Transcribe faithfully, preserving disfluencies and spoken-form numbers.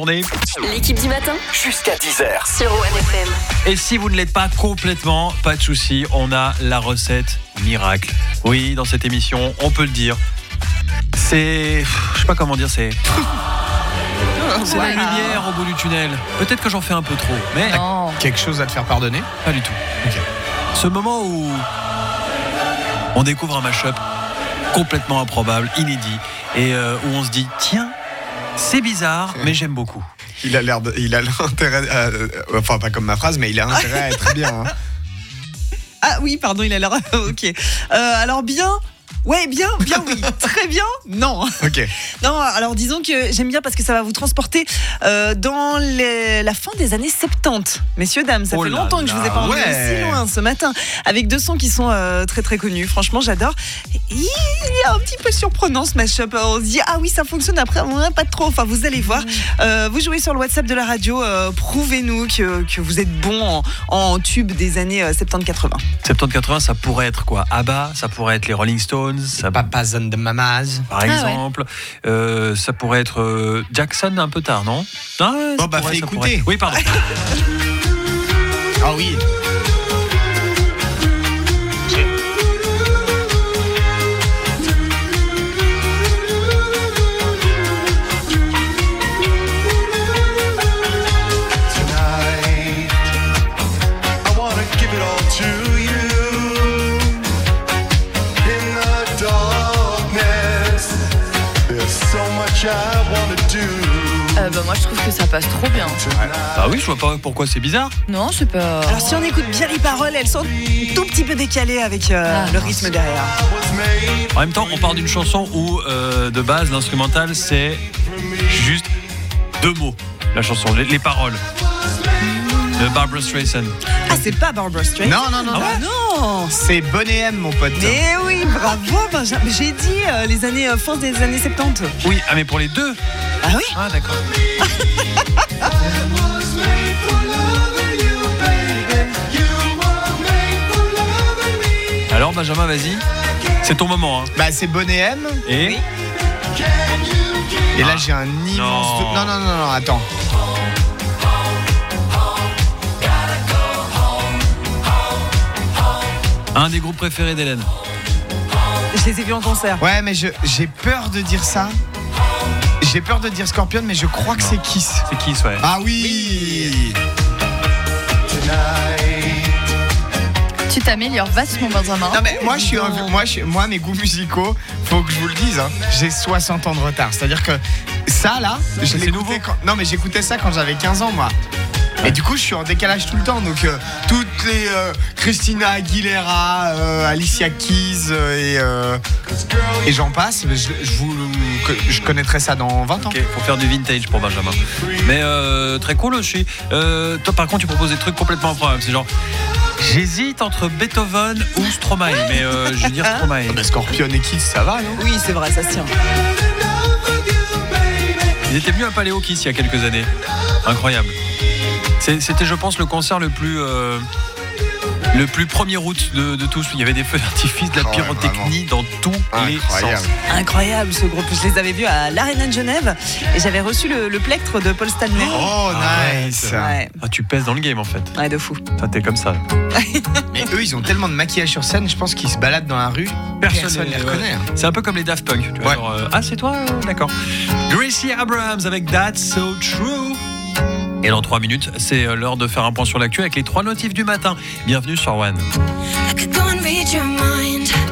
journée. L'équipe du matin Jusqu'à dix heures. sur One F M. Et si vous ne l'êtes pas complètement, pas de souci, on a la recette miracle. Oui, dans cette émission, on peut le dire. C'est... Je sais pas comment dire, c'est... C'est la lumière au bout du tunnel. Peut-être que j'en fais un peu trop, mais Non. Quelque chose à te faire pardonner? pas du tout. Ok. Ce moment où on découvre un mash-up complètement improbable, inédit, et euh, où on se dit, tiens, c'est bizarre, mais j'aime beaucoup. Il a l'air de, il a l'intérêt, à, euh, enfin pas comme ma phrase, mais il a intérêt à être bien. Hein. Ah oui, pardon, il a l'air... ok. Euh, alors bien... Ouais, bien, bien, oui. Très bien, non. Ok. Non, alors disons que j'aime bien parce que ça va vous transporter euh, dans les- la fin des années soixante-dix. Messieurs, dames, ça Oh fait là longtemps que je vous ai pas là, emmené ouais. aussi loin ce matin. Avec deux sons qui sont euh, très très connus. Franchement, j'adore. Il est un petit peu surprenant ce mashup. On se dit, ah oui, ça fonctionne. Après, ouais, pas trop. Enfin, vous allez voir. Euh, vous jouez sur le WhatsApp de la radio. Euh, prouvez-nous que, que vous êtes bon en, en tube des années euh, soixante-dix quatre-vingts. soixante-dix quatre-vingts, ça pourrait être quoi? ABBA, ça pourrait être les Rolling Stones, ça, Papas and the Mamas. par ouais. exemple. Euh, ça pourrait être euh, Jackson un peu tard, non? Non, ouais, Oh, ça bah, pourrait, fais ça écouter. pourrait. Oui, pardon. Ah oui. Tonight, I wanna give it all to you. In the darkness, there's so much I wanna do. Euh, bah, moi je trouve que ça passe trop bien. Ah oui, je vois pas pourquoi c'est bizarre. Non, c'est pas. Alors, si on écoute bien les paroles, elles sont un tout petit peu décalées avec euh, Ah, le rythme derrière. I was made En même temps, on part d'une chanson où, euh, de base, l'instrumental, c'est juste deux mots. La chanson, les, les paroles. De Barbra Streisand. Ah, c'est pas Barbra Streisand? Non, non, non, Ah non. ouais, non. C'est Bonnet M, mon pote. Mais oui, bravo Benjamin. J'ai dit euh, les années euh, fin des années soixante-dix. Oui, ah mais pour les deux. Ah oui. Ah d'accord. Alors Benjamin, vas-y. C'est ton moment. Hein. Bah, c'est Bonnet M. Et Oui. Et là, j'ai un immense. Non. doute. Non, non, non, non, attends. un des groupes préférés d'Hélène. Je les ai vus en concert. Ouais, mais je, j'ai peur de dire ça. J'ai peur de dire Scorpion, mais je crois que Non. c'est Kiss. C'est Kiss, ouais. Ah oui. Tu t'améliores vachement, Benjamin. Non mais moi je suis un, moi je, moi mes goûts musicaux, faut que je vous le dise, hein, j'ai soixante ans de retard. C'est-à-dire que ça là, je c'est l'écoutais nouveau. quand, non mais j'écoutais ça quand j'avais quinze ans moi. Et du coup je suis en décalage tout le temps. Donc euh, toutes les euh, Christina Aguilera, euh, Alicia Keys euh, et euh, et j'en passe. Je, je vous je connaîtrai ça dans vingt ans. Ok, faut faire du vintage pour Benjamin. Mais euh, très cool aussi. Euh, toi par contre tu proposes des trucs complètement improbables. C'est genre j'hésite entre Beethoven ou Stromae, mais euh, je vais dire Stromae. Ah, bah, Scorpion et Kiss ça va non? Oui, c'est vrai, ça se tient. Ils étaient venus à Paléo Kiss il y a quelques années. Incroyable. C'est- C'était, je pense, le concert le plus, euh, le plus premier août de, de tous. Il y avait des feux d'artifice, de la Oh ouais, pyrotechnie dans tous les Incroyable. sens. Incroyable ce groupe. Je les avais vus à l'Arena de Genève et j'avais reçu le, le plectre de Paul Stanley. Oh Arrête. nice. Ouais, Ah, tu pèses dans le game en fait. ouais, de fou. Toi, t'es comme ça. Mais eux ils ont tellement de maquillage sur scène, je pense qu'ils se baladent dans la rue, personne ne les ouais. reconnaît. hein. C'est un peu comme les Daft Punk. Tu vois, Ouais. genre, euh, ah, c'est toi euh, D'accord. Gracie Abrams avec That's So True. Et dans trois minutes, c'est euh, l'heure de faire un point sur l'actu avec les trois notifs du matin. Bienvenue sur One. I could go and read your mind.